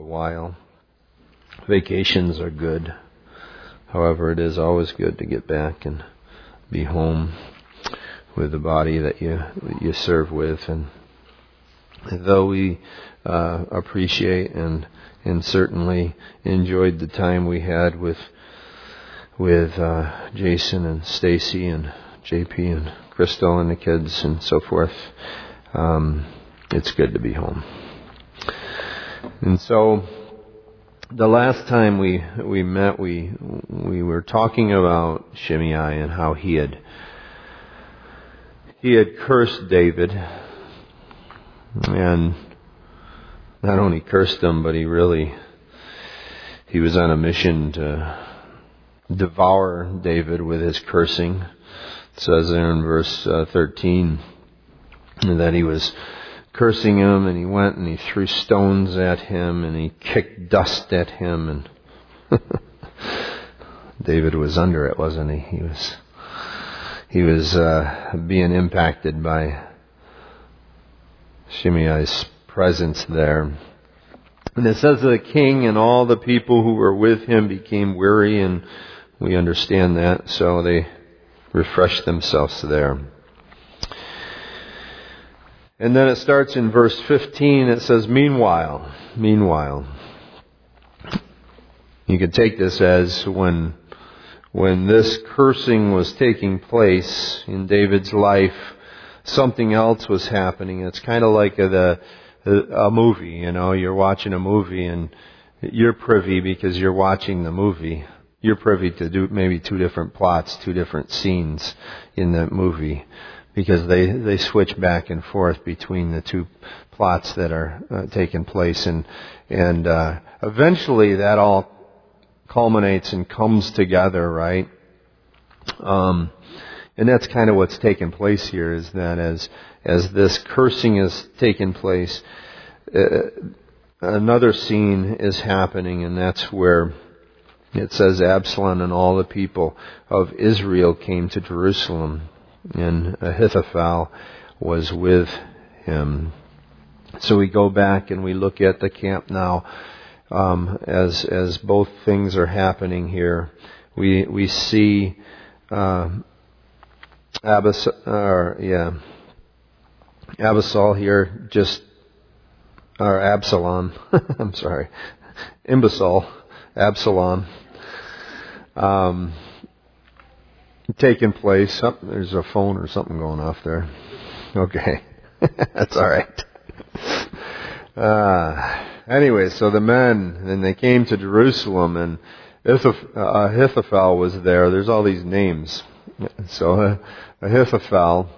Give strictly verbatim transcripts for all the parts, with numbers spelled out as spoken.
while. Vacations are good. However, it is always good to get back and be home with the body that you that you serve with. And though we uh, appreciate and and certainly enjoyed the time we had with with uh, Jason and Stacy and J P and Crystal and the kids and so forth, um, it's good to be home. And so, the last time we we met, we we were talking about Shimei and how he had he had cursed David, and not only cursed him, but he really he was on a mission to devour David with his cursing. It says there in verse uh, thirteen that he was cursing him, and he went and he threw stones at him, and he kicked dust at him, and David was under it, wasn't he? He was he was uh, being impacted by Shimei's presence there. And it says that the king and all the people who were with him became weary, and we understand that, so they refreshed themselves there. And then it starts in verse fifteen. It says, Meanwhile, meanwhile. You could take this as when when this cursing was taking place in David's life, something else was happening. It's kind of like a, a, a movie, you know. You're watching a movie and you're privy because you're watching the movie. You're privy to do maybe two different plots, two different scenes in that movie, because they, they switch back and forth between the two plots that are uh, taking place. And and uh, eventually that all culminates and comes together, right? Um, and that's kind of what's taking place here, is that as as this cursing is taking place, uh, another scene is happening, and that's where it says Absalom and all the people of Israel came to Jerusalem, and Ahithophel was with him. So we go back and we look at the camp now, um, as as both things are happening here. We we see uh, Abas, or yeah, Abasal here, just or Absalom. I'm sorry, imbecile Absalom. Um, taking place. Oh, there's a phone or something going off there. Okay. That's all right. Uh, anyway, so the men, and they came to Jerusalem, and Ahithophel was there. There's all these names. So uh, Ahithophel,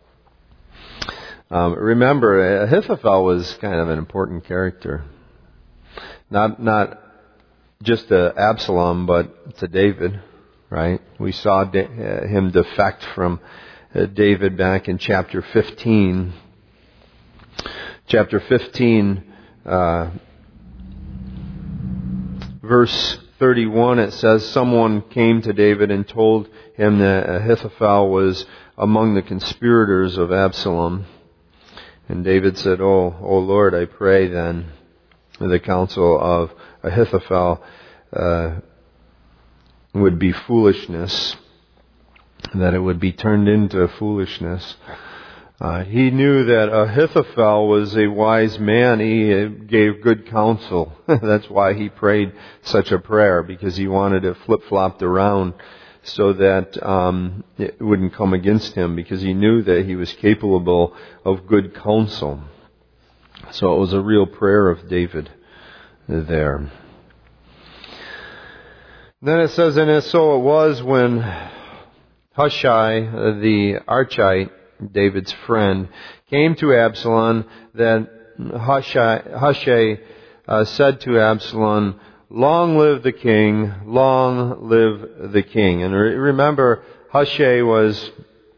um, remember, Ahithophel was kind of an important character. Not, not just to Absalom, but to David. Right? We saw da- him defect from uh, David back in chapter fifteen. Chapter fifteen, uh, verse thirty-one, it says, Someone came to David and told him that Ahithophel was among the conspirators of Absalom. And David said, Oh, O Lord, I pray then, the counsel of Ahithophel uh would be foolishness, that it would be turned into foolishness. Uh, he knew that Ahithophel was a wise man. He gave good counsel. That's why he prayed such a prayer, because he wanted it flip-flopped around so that um, it wouldn't come against him, because he knew that he was capable of good counsel. So it was a real prayer of David there. Then it says, and so it was when Hushai, the Archite, David's friend, came to Absalom, that Hushai, Hushai uh, said to Absalom, Long live the king, long live the king. And re- remember, Hushai was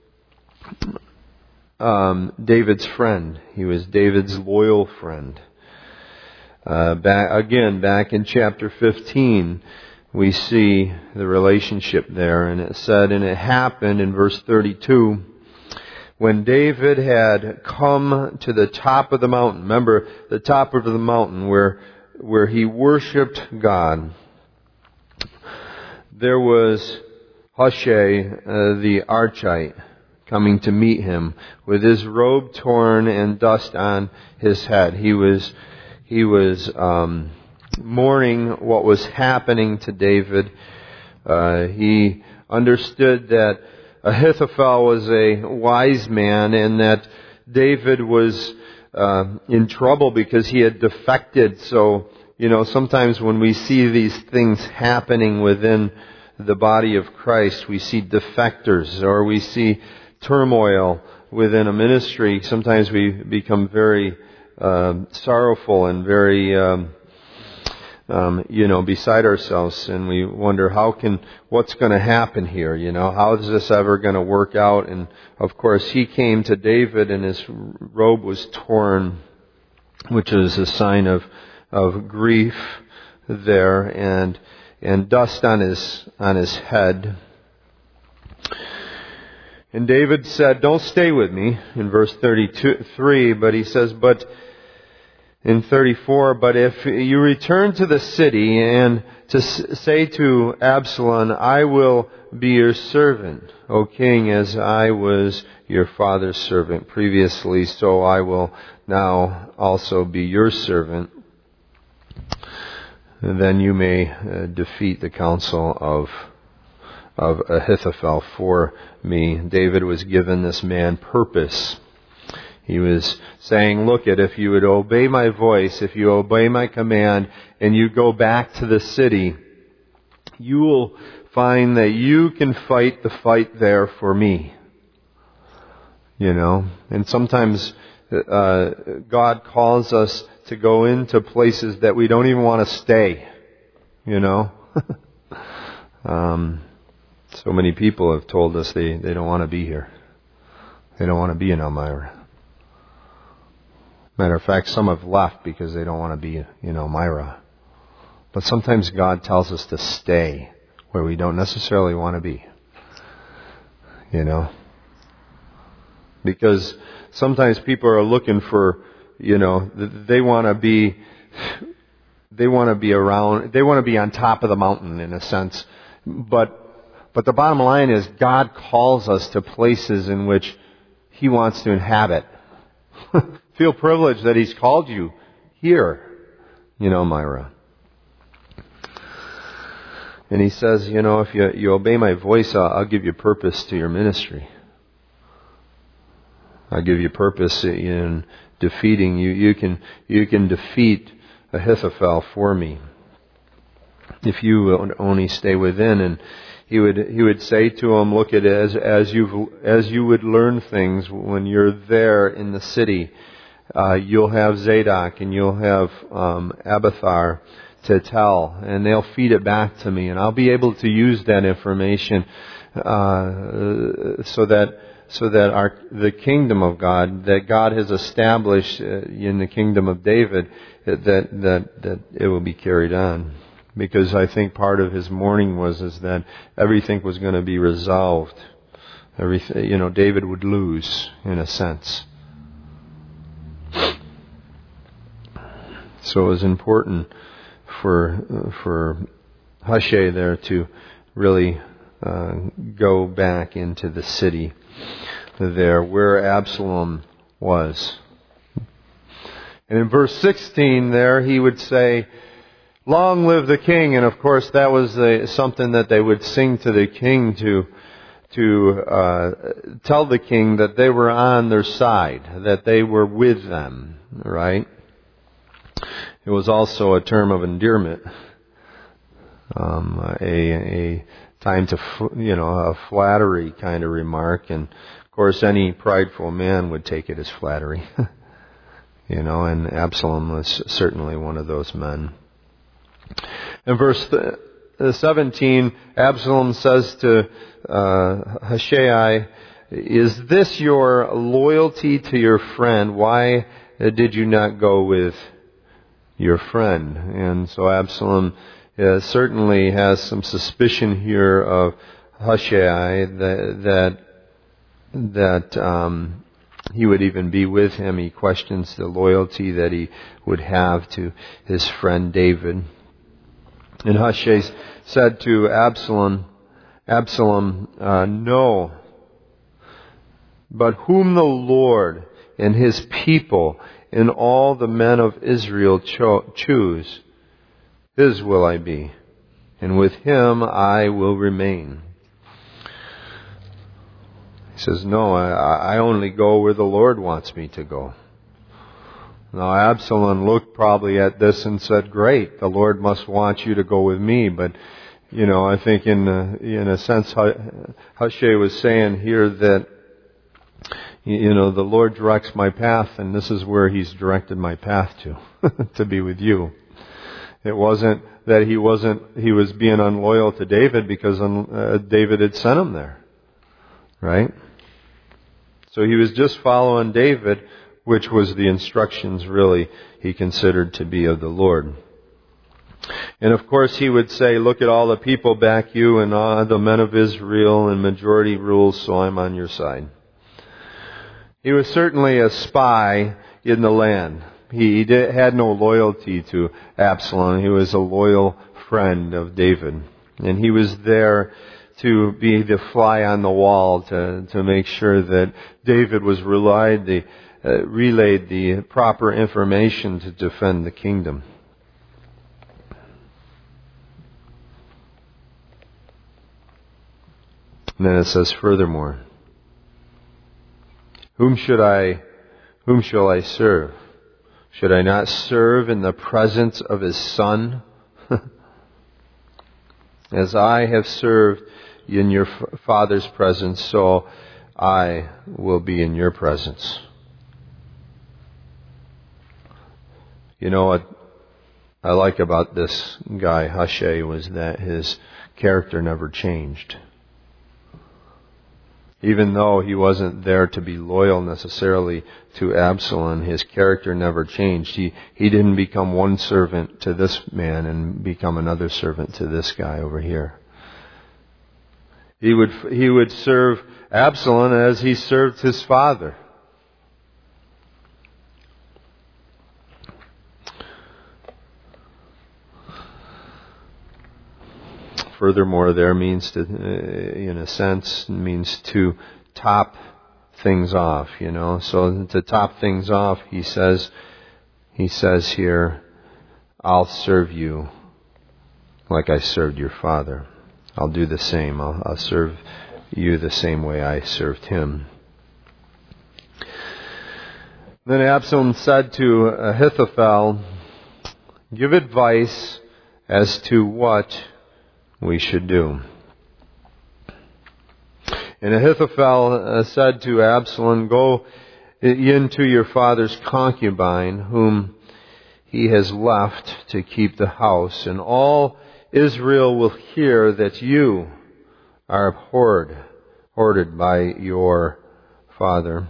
um, David's friend. He was David's loyal friend. Uh, back, again, back in chapter fifteen, we see the relationship there. And it said, and it happened in verse thirty-two, when David had come to the top of the mountain. Remember, the top of the mountain where where he worshipped God. There was Hushai, uh, the Archite, coming to meet him with his robe torn and dust on his head. He was he was um, mourning what was happening to David. Uh, he understood that Ahithophel was a wise man and that David was uh, in trouble because he had defected. So, you know, sometimes when we see these things happening within the body of Christ, we see defectors or we see turmoil within a ministry. Sometimes we become very uh, sorrowful and very um, Um, you know, beside ourselves, and we wonder how can, what's going to happen here? You know, how is this ever going to work out? And of course, he came to David, and his robe was torn, which is a sign of of grief there, and and dust on his on his head. And David said, "Don't stay with me," in verse thirty-three, but he says, "But." In thirty-four, but if you return to the city and to say to Absalom, I will be your servant, O king, as I was your father's servant previously, so I will now also be your servant. And then you may uh, defeat the counsel of of Ahithophel for me. David was given this man purpose. He was saying, look, at if you would obey my voice, if you obey my command, and you go back to the city, you will find that you can fight the fight there for me. You know, and sometimes uh, God calls us to go into places that we don't even want to stay. You know, um, so many people have told us they, they don't want to be here. They don't want to be in Elmira. Matter of fact, some have left because they don't want to be in Elmira. But sometimes God tells us to stay where we don't necessarily want to be. You know? Because sometimes people are looking for, you know, they want to be, they want to be around, they want to be on top of the mountain in a sense. But, but the bottom line is God calls us to places in which He wants to inhabit. Feel privileged that He's called you here, you know, Myra. And He says, you know, if you, you obey my voice, I'll, I'll give you purpose to your ministry. I'll give you purpose in defeating you. You can you can defeat Ahithophel for me if you will only stay within. And he would he would say to him, look at it as as you as you would learn things when you're there in the city. Uh, you'll have Zadok and you'll have um, Abiathar to tell, and they'll feed it back to me, and I'll be able to use that information uh, so that so that our the kingdom of God that God has established uh, in the kingdom of David that that that it will be carried on. Because I think part of his mourning was is that everything was going to be resolved. Everything, you know, David would lose in a sense. So it was important for for Hushai there to really uh, go back into the city there where Absalom was. And in verse sixteen there he would say, long live the king. And of course that was the, something that they would sing to the king to to uh, tell the king that they were on their side, that they were with them, right? It was also a term of endearment, um, a, a time to, you know, a flattery kind of remark. And of course any prideful man would take it as flattery, you know, and Absalom was certainly one of those men. In verse seventeen, Absalom says to uh, Hushai, is this your loyalty to your friend? Why did you not go with your friend? And so Absalom uh, certainly has some suspicion here of Hushai that that, that um, he would even be with him. He questions the loyalty that he would have to his friend David. And Hushai said to Absalom, Absalom, uh, no, but whom the Lord and his people and all the men of Israel cho- choose, his will I be, and with him I will remain. He says, no, I, I only go where the Lord wants me to go. Now Absalom looked probably at this and said, great, the Lord must want you to go with me. But, you know, I think in a, in a sense, Hushai was saying here that, you know, the Lord directs my path, and this is where He's directed my path to, to be with you. It wasn't that he wasn't, he was being unloyal to David because uh, David had sent him there. Right? So he was just following David, which was the instructions really he considered to be of the Lord. And of course he would say, look at all the people back you and all the men of Israel, and majority rules, so I'm on your side. He was certainly a spy in the land. He did, had no loyalty to Absalom. He was a loyal friend of David. And he was there to be the fly on the wall to, to make sure that David was relied the, uh, relayed the proper information to defend the kingdom. And then it says furthermore, Whom should I, whom shall I serve? Should I not serve in the presence of his son? As I have served in your father's presence, so I will be in your presence. You know what I like about this guy, Hushai, was that his character never changed. Even though he wasn't there to be loyal necessarily to Absalom, his character never changed. He he didn't become one servant to this man and become another servant to this guy over here. He would he would serve Absalom as he served his father. Furthermore, there means to, in a sense, means to top things off, you know. So to top things off, he says, he says here, I'll serve you like I served your father. I'll do the same. I'll, I'll serve you the same way I served him. Then Absalom said to Ahithophel, give advice as to what we should do. And Ahithophel uh, said to Absalom, go into your father's concubine, whom he has left to keep the house, and all Israel will hear that you are abhorred, hoarded by your father.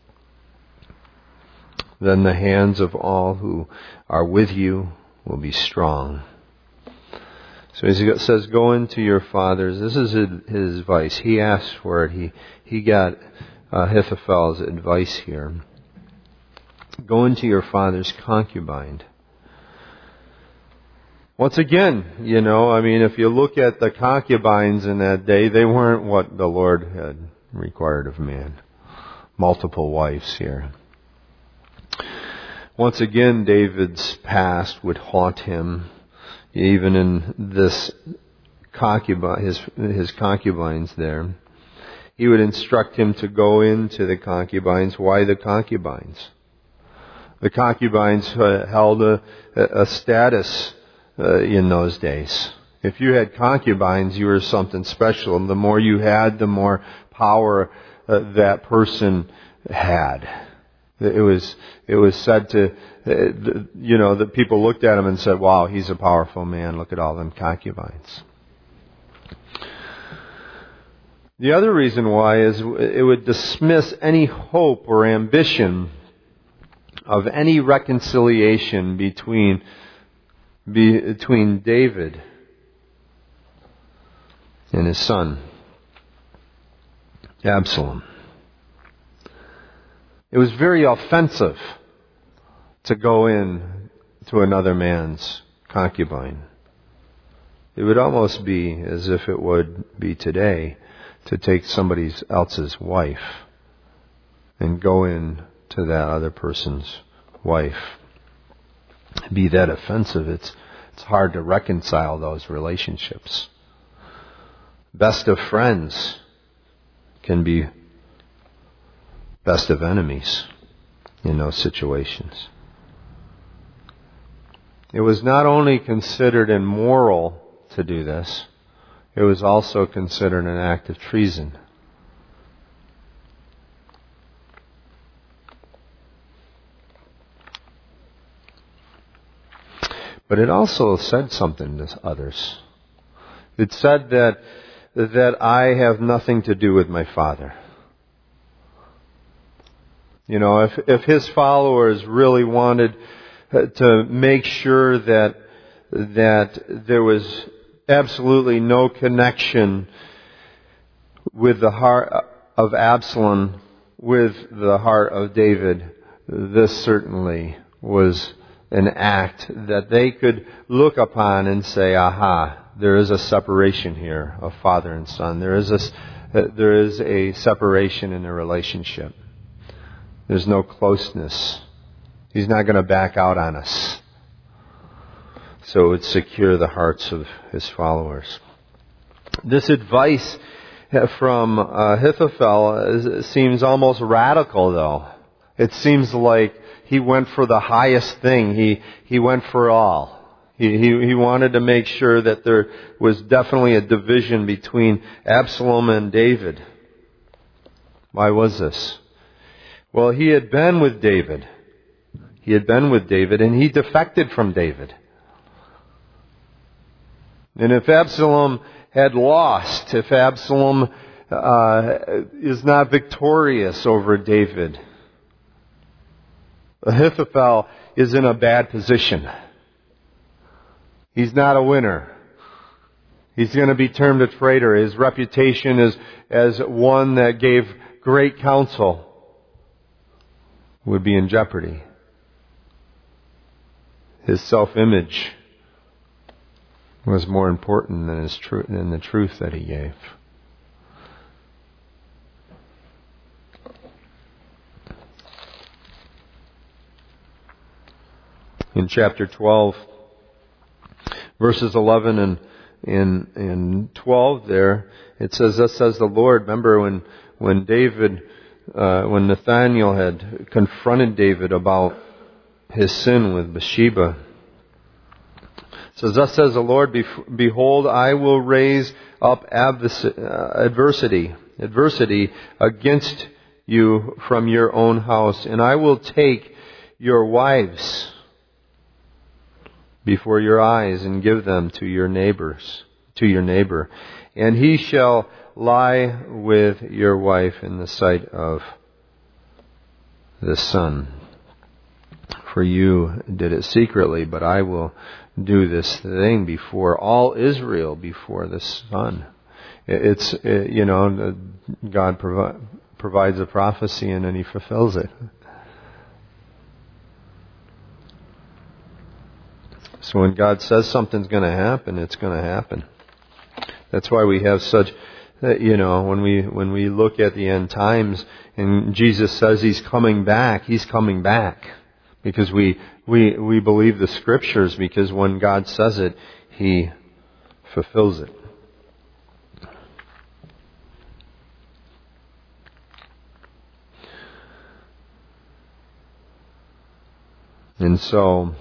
Then the hands of all who are with you will be strong. So he says, go into your father's. This is his advice. He asked for it. He he got uh, Ahithophel's advice here. Go into your father's concubine. Once again, you know, I mean, if you look at the concubines in that day, they weren't what the Lord had required of man. Multiple wives here. Once again, David's past would haunt him. Even in this concubine, his, his concubines there, he would instruct him to go into the concubines. Why the concubines? The concubines uh, held a, a status uh, in those days. If you had concubines, you were something special. And the more you had, the more power uh, that person had. It was it was said to, you know, that people looked at him and said, wow, he's a powerful man. Look at all them concubines. The other reason why is it would dismiss any hope or ambition of any reconciliation between, between David and his son, Absalom. It was very offensive to go in to another man's concubine. It would almost be as if it would be today to take somebody else's wife and go in to that other person's wife. Be that offensive, it's it's hard to reconcile those relationships. Best of friends can be best of enemies in those situations. It was not only considered immoral to do this, it was also considered an act of treason. But it also said something to others. It said that that I have nothing to do with my Father. You know, if if his followers really wanted to make sure that that there was absolutely no connection with the heart of Absalom with the heart of David, this certainly was an act that they could look upon and say, aha, there is a separation here of father and son. There is a, there is a separation in the relationship. There's no closeness. He's not going to back out on us. So it would secure the hearts of his followers. This advice from uh, Ahithophel seems almost radical, though. It seems like he went for the highest thing. He he went for all. He, he he wanted to make sure that there was definitely a division between Absalom and David. Why was this? Well, he had been with David. He had been with David, and he defected from David. And if Absalom had lost, if Absalom uh, is not victorious over David, Ahithophel is in a bad position. He's not a winner. He's going to be termed a traitor. His reputation is as one that gave great counsel would be in jeopardy. His self-image was more important than his tr- than the truth that he gave. In chapter twelve, verses eleven and in in twelve, there it says, "Thus says the Lord." Remember when when David, uh, when Nathanael had confronted David about his sin with Bathsheba. It says, "Thus says the Lord, behold, I will raise up adversity, adversity against you from your own house, and I will take your wives before your eyes and give them to your neighbors, to your neighbor, and he shall lie with your wife in the sight of the sun. For you did it secretly, but I will do this thing before all Israel, before the sun." It's, it, you know, God provi- provides a prophecy and then he fulfills it. So when God says something's going to happen, it's going to happen. That's why we have such, you know, when we when we look at the end times and Jesus says He's coming back, He's coming back. Because we, we, we believe the Scriptures, because when God says it, He fulfills it. And so,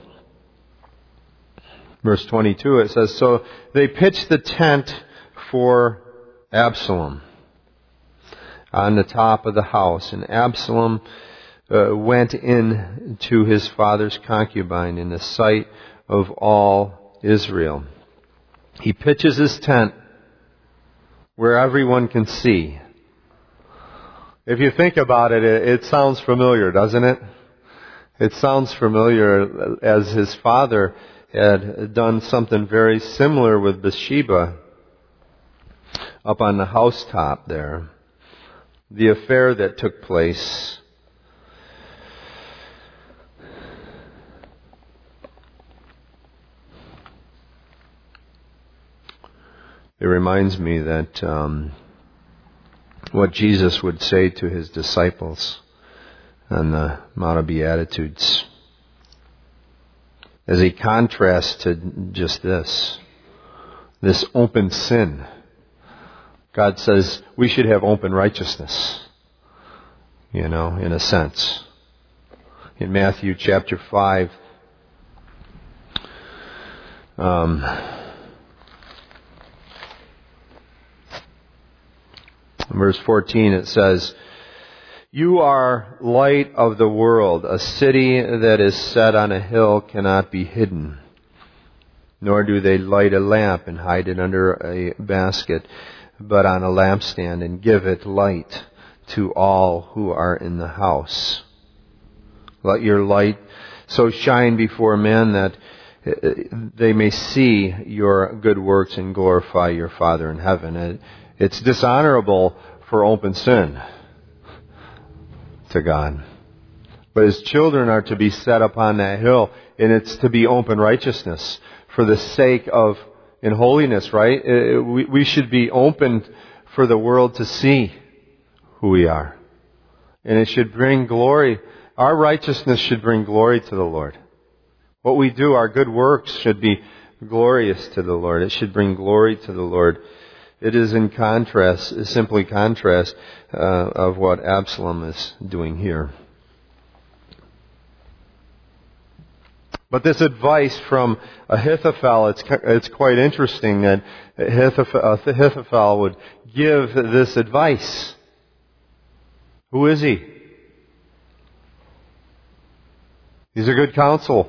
verse twenty-two, it says, "So they pitched the tent for Absalom on the top of the house, and Absalom Uh, went in to his father's concubine in the sight of all Israel." He pitches his tent where everyone can see. If you think about it, it, it sounds familiar, doesn't it? It sounds familiar, as his father had done something very similar with Bathsheba up on the housetop there. The affair that took place It reminds me that um, what Jesus would say to his disciples on the Mount of Beatitudes, as he contrasts to just this, this open sin. God says we should have open righteousness, you know, in a sense. In Matthew chapter five, um, verse fourteen, it says, "You are light of the world. A city that is set on a hill cannot be hidden. Nor do they light a lamp and hide it under a basket, but on a lampstand, and give it light to all who are in the house. Let your light so shine before men that they may see your good works and glorify your Father in heaven." It's dishonorable for open sin to God. But His children are to be set upon that hill, and it's to be open righteousness for the sake of, in holiness, right? We should be open for the world to see who we are. And it should bring glory. Our righteousness should bring glory to the Lord. What we do, our good works, should be glorious to the Lord. It should bring glory to the Lord. It is in contrast, is simply contrast uh, of what Absalom is doing here. But this advice from Ahithophel, it's it's quite interesting that Ahithophel would give this advice. Who is he? He's a good counsel,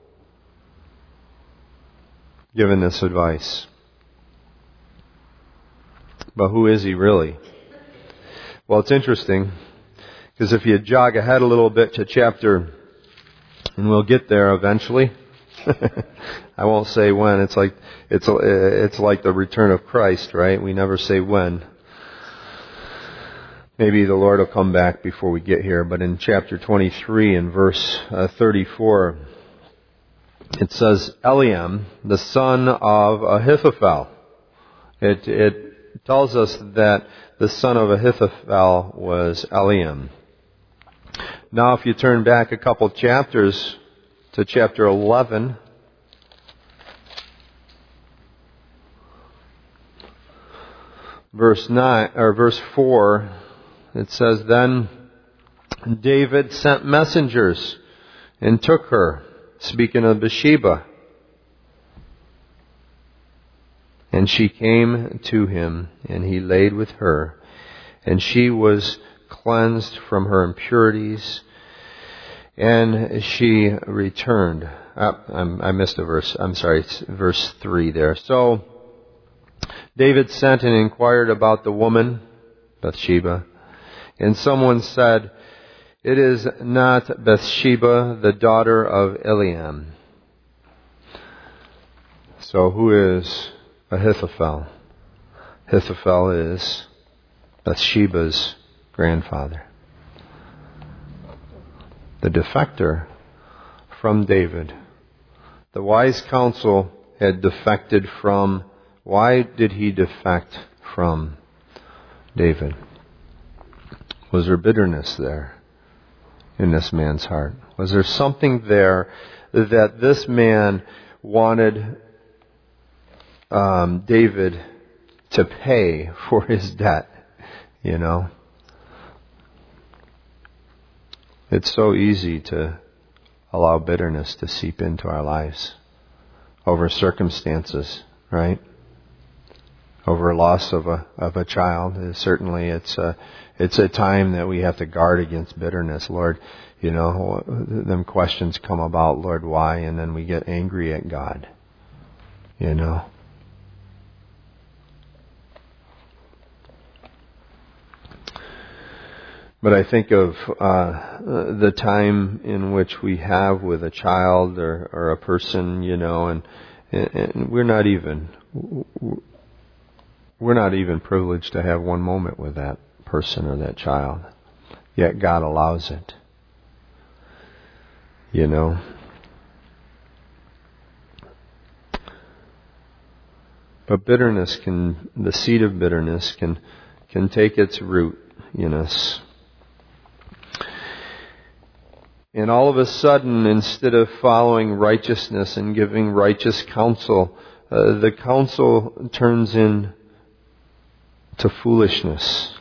giving this advice. But who is he really? Well, it's interesting, because if you jog ahead a little bit to chapter, and we'll get there eventually. I won't say when. It's like it's it's like the return of Christ, right? We never say when. Maybe the Lord will come back before we get here. But in chapter twenty-three, in verse uh, thirty-four, it says, "Eliam, the son of Ahithophel." It it tells us that the son of Ahithophel was Eliam. Now, if you turn back a couple chapters to chapter eleven, verse nine or verse four, it says, "Then David sent messengers and took her," speaking of Bathsheba, "and she came to him, and he laid with her, and she was cleansed from her impurities, and she returned." Oh, I'm, I missed a verse. I'm sorry, it's verse three there. "So David sent and inquired about the woman, Bathsheba, and someone said, 'It is not Bathsheba, the daughter of Eliam.'" So who is Ahithophel? Ahithophel is Bathsheba's grandfather. The defector from David. The wise counsel had defected from... Why did he defect from David? Was there bitterness there in this man's heart? Was there something there that this man wanted um, David to pay for his debt? You know? It's so easy to allow bitterness to seep into our lives over circumstances, right? Over loss of a of a child. Certainly, it's a it's a time that we have to guard against bitterness. Lord, you know, them questions come about. Lord, why? And then we get angry at God. You know. But I think of uh, the time in which we have with a child or, or a person, you know, and, and we're not even we're not even privileged to have one moment with that person or that child. Yet God allows it. You know. But bitterness can, the seed of bitterness can, can take its root in us. And all of a sudden, instead of following righteousness and giving righteous counsel, uh, the counsel turns into foolishness.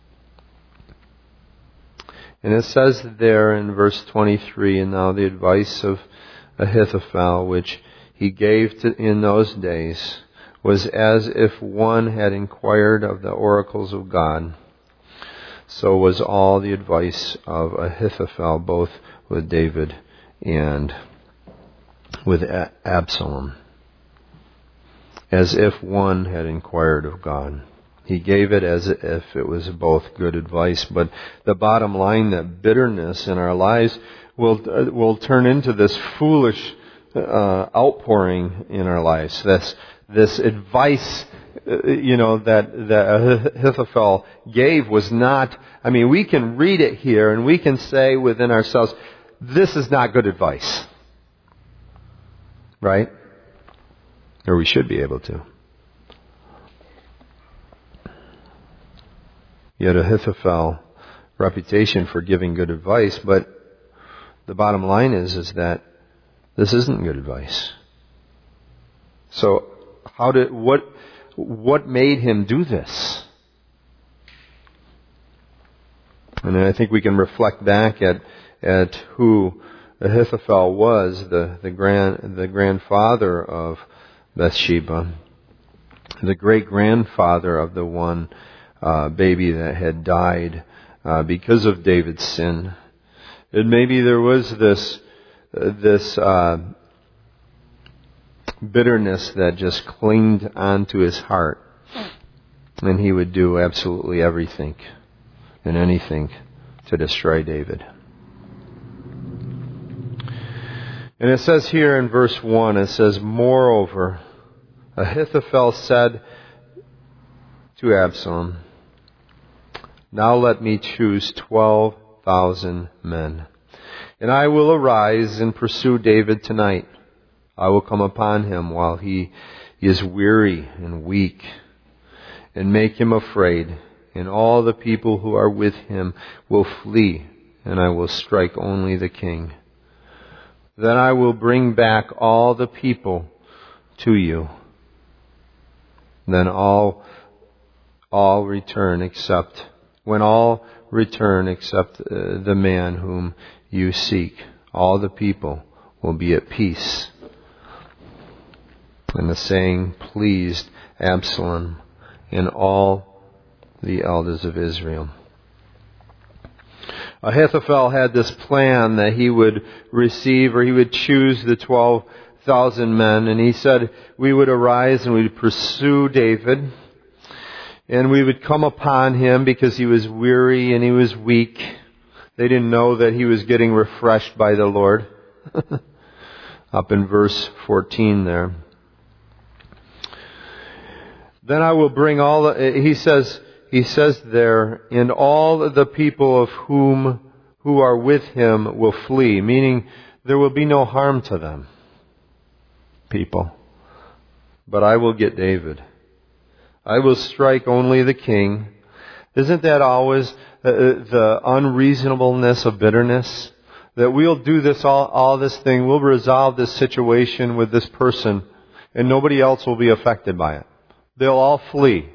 And it says there in verse twenty-three, and now the advice of Ahithophel, which he gave to, in those days, was as if one had inquired of the oracles of God. So was all the advice of Ahithophel, both with David and with Absalom, as if one had inquired of God. He gave it as if it was both good advice. But the bottom line, that bitterness in our lives will uh, will turn into this foolish uh, outpouring in our lives. This this advice, uh, you know, that that Ahithophel gave was not. I mean, we can read it here and we can say within ourselves, this is not good advice, right? Or we should be able to. Yet Ahithophel, reputation for giving good advice, but the bottom line is, is that this isn't good advice. So, how did what what made him do this? And I think we can reflect back at at who Ahithophel was, the the grand the grandfather of Bathsheba, the great grandfather of the one Uh, baby that had died uh, because of David's sin. And maybe there was this uh, this uh, bitterness that just clinged onto his heart, and he would do absolutely everything and anything to destroy David. And it says here in verse one, it says, "Moreover, Ahithophel said to Absalom, now let me choose twelve thousand men, and I will arise and pursue David tonight. I will come upon him while he is weary and weak, and make him afraid, and all the people who are with him will flee, and I will strike only the king. Then I will bring back all the people to you. Then all, all return except When all return except uh, the man whom you seek, all the people will be at peace." And the saying pleased Absalom and all the elders of Israel. Ahithophel had this plan that he would receive, or he would choose the twelve thousand men, and he said we would arise and we would pursue David. And we would come upon him because he was weary and he was weak. They didn't know that he was getting refreshed by the Lord. Up in verse fourteen there. Then I will bring all the, he says, he says there, and all the people of whom, who are with him will flee. Meaning there will be no harm to them. People. But I will get David. I will strike only the king. Isn't that always uh, the unreasonableness of bitterness? That we'll do this, all, all this thing, we'll resolve this situation with this person, and nobody else will be affected by it. They'll all flee.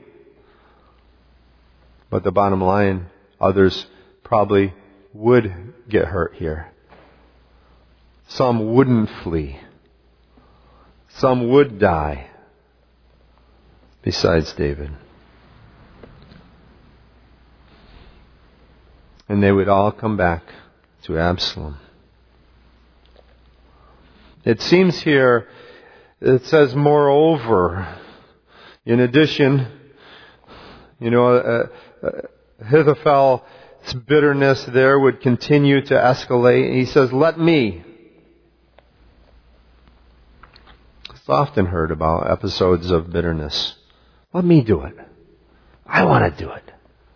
But the bottom line, others probably would get hurt here. Some wouldn't flee. Some would die. Besides David. And they would all come back to Absalom. It seems here, it says, moreover, in addition, you know, uh, uh, Ahithophel's bitterness there would continue to escalate. He says, let me. It's often heard about episodes of bitterness. Let me do it. I want to do it.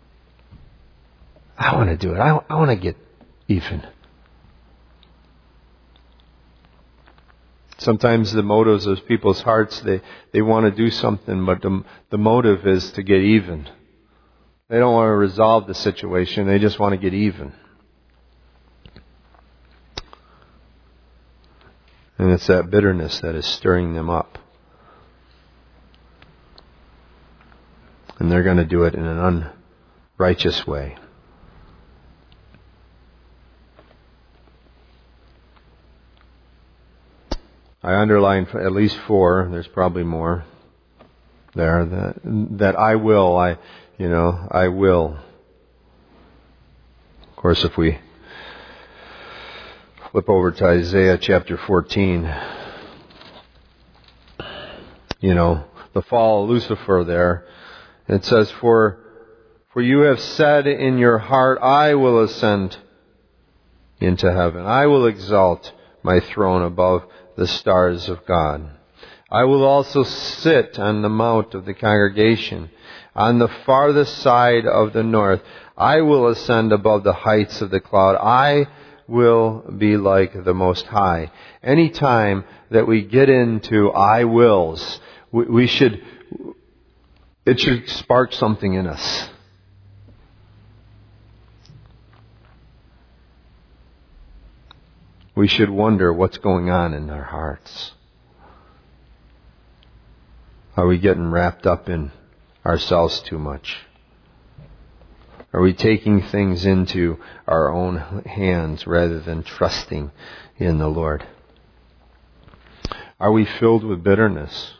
I want to do it. I, I want to get even. Sometimes the motives of people's hearts, they, they want to do something, but the, the motive is to get even. They don't want to resolve the situation, they just want to get even. And it's that bitterness that is stirring them up. And they're going to do it in an unrighteous way. I underlined at least four. There's probably more there. That, that I will. I, you know, I will. Of course, if we flip over to Isaiah chapter fourteen, you know, the fall of Lucifer there. It says, For, for you have said in your heart, I will ascend into heaven. I will exalt my throne above the stars of God. I will also sit on the mount of the congregation, on the farthest side of the north. I will ascend above the heights of the cloud. I will be like the Most High. Any time that we get into I wills, we, we should, it should spark something in us. We should wonder what's going on in our hearts. Are we getting wrapped up in ourselves too much? Are we taking things into our own hands rather than trusting in the Lord? Are we filled with bitterness?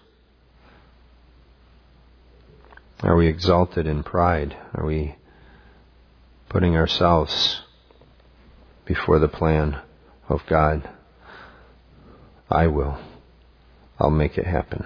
Are we exalted in pride? Are we putting ourselves before the plan of God? I will. I'll make it happen.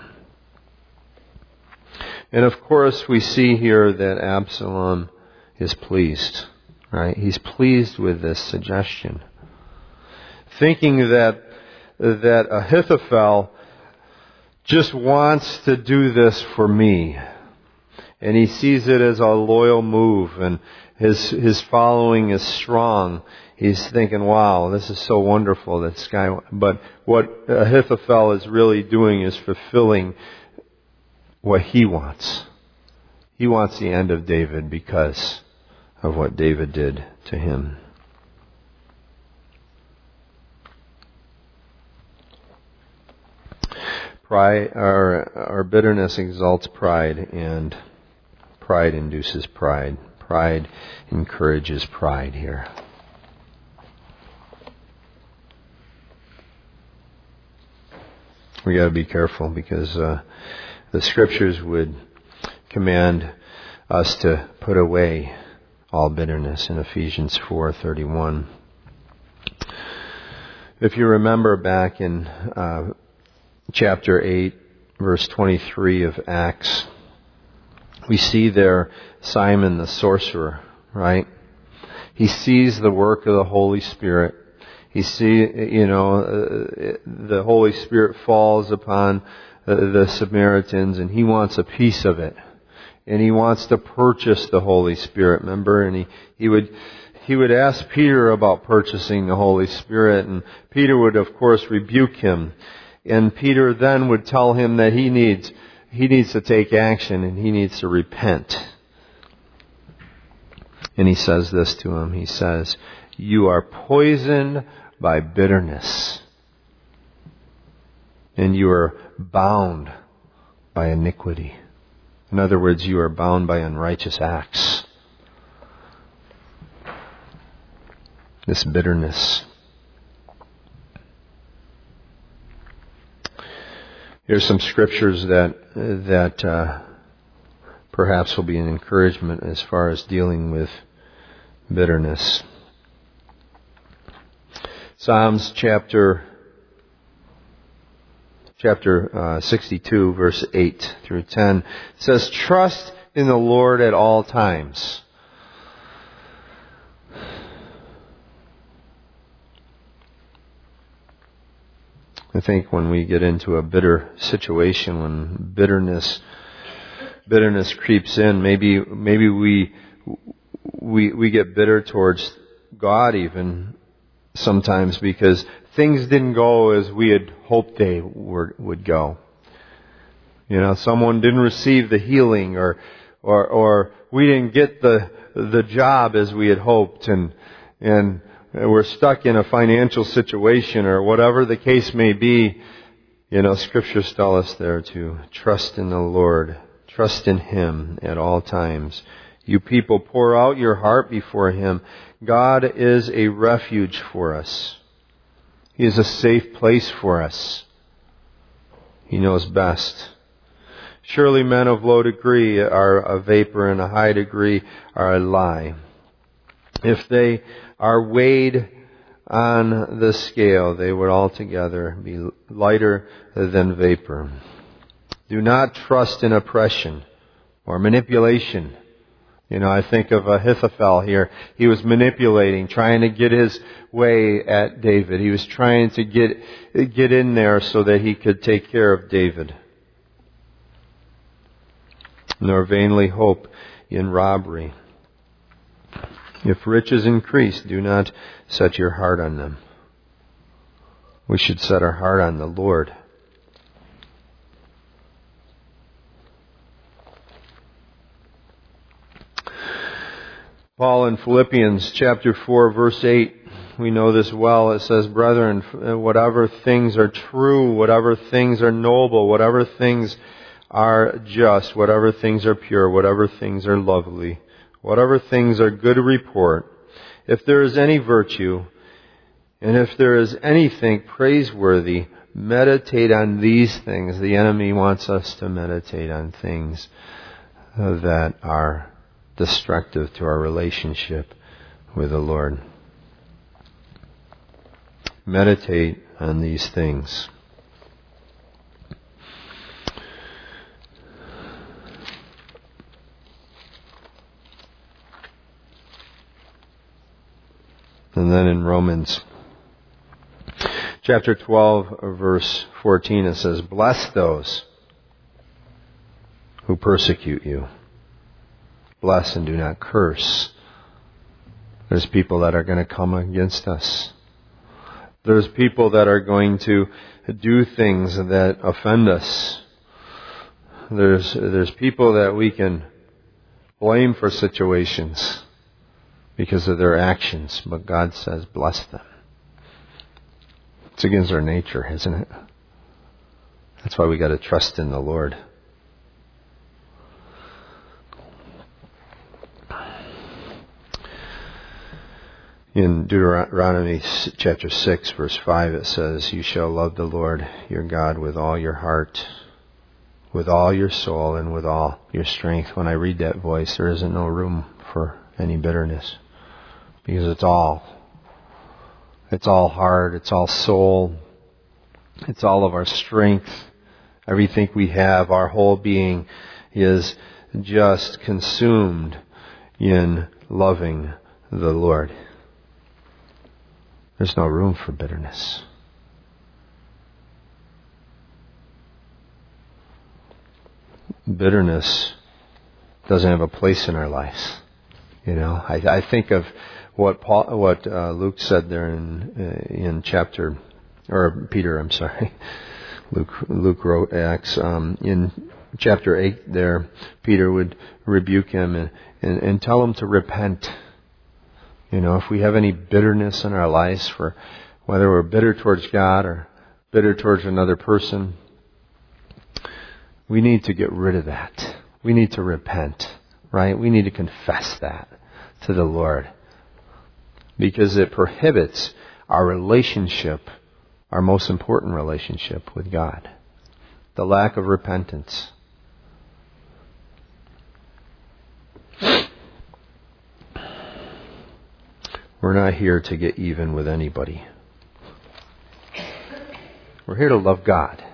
And of course we see here that Absalom is pleased, right? He's pleased with this suggestion. Thinking that, that Ahithophel just wants to do this for me. And he sees it as a loyal move, and his his following is strong. He's thinking, wow, this is so wonderful, this guy. But what Ahithophel is really doing is fulfilling what he wants. He wants the end of David because of what David did to him. Pride, our, our bitterness exalts pride, and pride induces pride. Pride encourages pride here. We got to be careful because uh, the Scriptures would command us to put away all bitterness in Ephesians four thirty-one. If you remember back in uh, chapter eight, verse twenty-three of Acts, we see there Simon the sorcerer, right? He sees the work of the Holy Spirit. He see, you know, uh, the Holy Spirit falls upon uh, the Samaritans, and he wants a piece of it, and he wants to purchase the Holy Spirit. Remember, and he he would he would ask Peter about purchasing the Holy Spirit, and Peter would, of course, rebuke him, and Peter then would tell him that he needs he needs to take action and he needs to repent. And he says this to him. He says, "You are poisoned by bitterness, and you are bound by iniquity." In other words, you are bound by unrighteous acts. This bitterness. Here's some scriptures that that uh, perhaps will be an encouragement as far as dealing with bitterness. Psalms chapter chapter uh, sixty-two, verse eight through ten says, "Trust in the Lord at all times." I think when we get into a bitter situation, when bitterness bitterness creeps in, maybe maybe we we we get bitter towards God even sometimes because things didn't go as we had hoped they were, would go. You know, someone didn't receive the healing, or, or, or we didn't get the, the job as we had hoped, and, and we're stuck in a financial situation, or whatever the case may be. You know, Scriptures tell us there to trust in the Lord, trust in Him at all times. You people, pour out your heart before Him. God is a refuge for us. He is a safe place for us. He knows best. Surely men of low degree are a vapor, and a high degree are a lie. If they are weighed on the scale, they would altogether be lighter than vapor. Do not trust in oppression or manipulation. You know, I think of Ahithophel here. He was manipulating, trying to get his way at David. He was trying to get get in there so that he could take care of David. Nor vainly hope in robbery. If riches increase, do not set your heart on them. We should set our heart on the Lord. Paul in Philippians chapter four, verse eight, we know this well. It says, "Brethren, whatever things are true, whatever things are noble, whatever things are just, whatever things are pure, whatever things are lovely, whatever things are good report, if there is any virtue, and if there is anything praiseworthy, meditate on these things." The enemy wants us to meditate on things that are destructive to our relationship with the Lord. Meditate on these things. And then in Romans chapter twelve, verse fourteen, it says, "Bless those who persecute you. Bless and do not curse." There's people that are going to come against us. There's people that are going to do things that offend us. There's, there's people that we can blame for situations because of their actions, but God says, bless them. It's against our nature, isn't it? That's why we got to trust in the Lord. In Deuteronomy chapter six, verse five, it says, "You shall love the Lord your God with all your heart, with all your soul, and with all your strength." When I read that voice, there isn't no room for any bitterness, because it's all. It's all heart, it's all soul, it's all of our strength. Everything we have, our whole being is just consumed in loving the Lord. There's no room for bitterness. Bitterness doesn't have a place in our lives. You know, I, I think of what Paul, what uh, Luke said there in uh, in chapter, or Peter, I'm sorry, Luke Luke wrote Acts um, in chapter eight. There, Peter would rebuke him and, and, and tell him to repent. You know, if we have any bitterness in our lives, for whether we're bitter towards God or bitter towards another person, we need to get rid of that. We need to repent, right? We need to confess that to the Lord, because it prohibits our relationship, our most important relationship with God. The lack of repentance. We're not here to get even with anybody. We're here to love God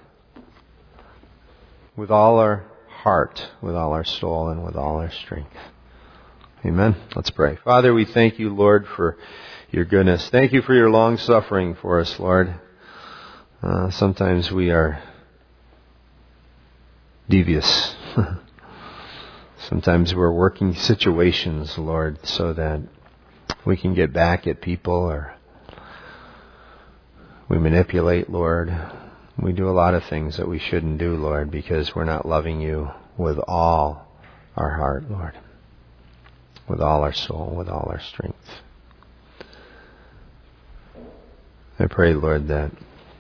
with all our heart, with all our soul, and with all our strength. Amen. Let's pray. Father, we thank you, Lord, for your goodness. Thank you for your long suffering for us, Lord. Uh, sometimes we are devious. Sometimes we're working situations, Lord, so that we can get back at people, or We manipulate, Lord. We do a lot of things that we shouldn't do, Lord, because we're not loving you with all our heart, Lord, with all our soul, with all our strength. I pray, Lord, that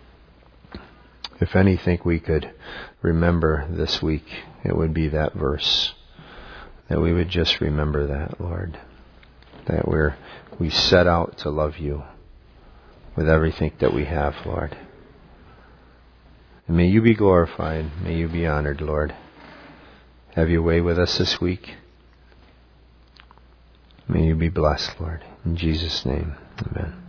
if anything we could remember this week, it would be that verse. That we would just remember that, Lord. That we're we set out to love you with everything that we have, Lord. And may you be glorified. May you be honored, Lord. Have your way with us this week. May you be blessed, Lord. In Jesus' name, amen.